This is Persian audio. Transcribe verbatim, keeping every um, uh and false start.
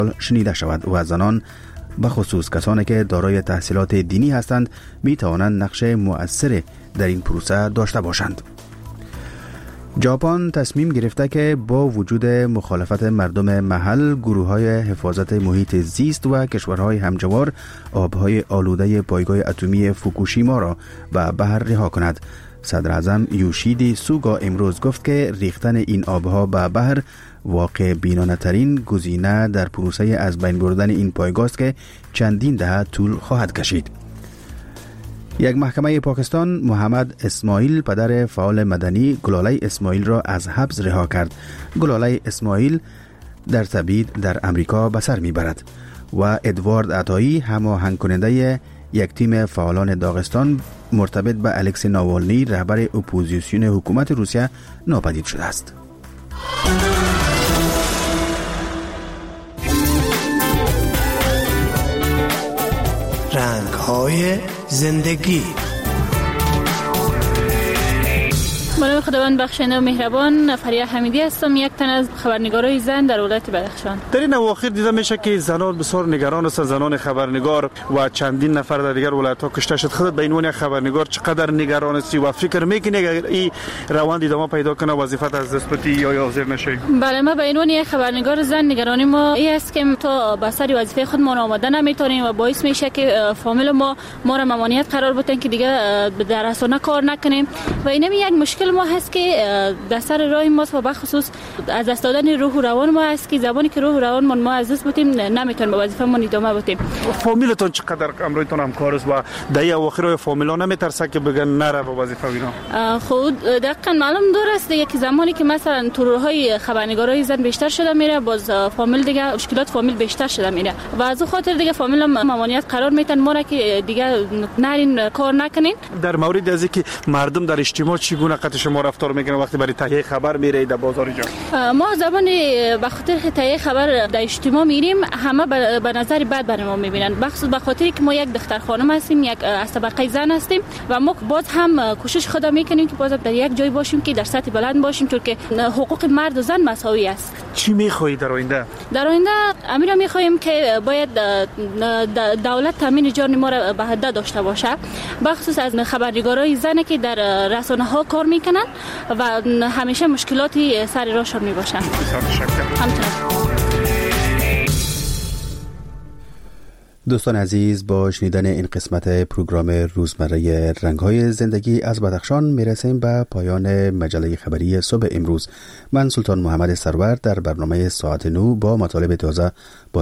شنیده شود و زنان به خصوص کسانی که دارای تحصیلات دینی هستند می توانند نقش مؤثر در این پروسه داشته باشند. ژاپن تصمیم گرفته که با وجود مخالفت مردم محل، گروه‌های حفاظت محیط زیست و کشورهای همجوار آبهای آلوده پایگاه اتمی فوکوشیما را به بحر رها کند. صدر اعظم یوشیدی سوگا امروز گفت که ریختن این آبها به بحر واقع بینانه ترین گزینه در پروسه از بین بردن این پایگاه است که چندین دهه طول خواهد کشید. یک محکمه پاکستان محمد اسماعیل پدر فعال مدنی گلاله اسماعیل را از حبس رها کرد. گلاله اسماعیل در تبعید در امریکا به سر میبرد و ادوارد عطایی هماهنگ کننده یک تیم فعالان داغستان مرتبط به الکسی ناوالنی رهبر اپوزیسیون حکومت روسیه ناپدید شده است. رنگ‌های زندگی. منم خداوند بخشنده و مهربان، فریا حمیدی هستم، یک تن از خبرنگارای زن در ولایت بدخشان. در این اواخر دیده میشه که زنان بسیار نگران هستند، زنان خبرنگار و چندین نفر در دیگر ولایت‌ها کشته شد. خودت به عنوان خبرنگار چقدر نگران هستی و فکر میکنی اگر این روند ادامه پیدا کنه وظیفت از دست بدی یا حاضر نشی؟ بله، ما به عنوان یک خبرنگار زن نگرانی ما این است که تا به سر وظیفه خودمان آماده نمیتونیم و باعث میشه که فامیل ما ما را ممانعت قرار بدن که دیگه در رسانه کار نکنیم و این یک مشکل ما هست که در سر راه ماست و بخصوص از دست دادن روح و روان ما هست که زمانی که روح و روان ما ما از دست بدیم نمیتونیم به وظیفه ما ادامه بدیم. فامیلتون چقدر امرویتون همکار است و در اواخر فامیلا نمیترسه که بگن نره به وظیفه اینا؟ خود دقیقاً معلوم درست دیگه که زمانی که مثلا تورهای خبرنگارای زن بیشتر شده میره، باز فامیل دیگه مشکلات فامیل بیشتر شده میره و از اون خاطر دیگه فامیل ممانعت قرار میتن ما را که دیگه نرین کار نکنین. در مورد از اینکه مردم در اجتماع چگونه قطع شما رفتار میکنه وقتی برای تهیه خبر میره در بازار جان؟ ما زمانی به خاطر تهیه خبر در اجتماع میریم همه به نظر بد برای ما میبینن، بخصوص به خاطر که ما یک دختر خانم هستیم، یک از طبقه زن هستیم و ما باز هم کوشش خود میکنیم که باز در یک جای باشیم که در سطح بلند باشیم، چون که حقوق مرد و زن مساوی است. چی میخوایی در آینده؟ در آینده امیرا میخوایم که باید دولت تامین جان ما را به حد داشته باشه، بخصوص از خبرنگارای زن که در رسانه ها کار میکنن و همیشه مشکلاتی سر راهشون میباشن. دوستان عزیز، با شنیدن این قسمت پروگرام روزمره رنگ‌های زندگی از بدخشان میرسیم به پایان مجله خبری صبح امروز. من سلطان محمد سرور در برنامه ساعت نو با مطالب تازه با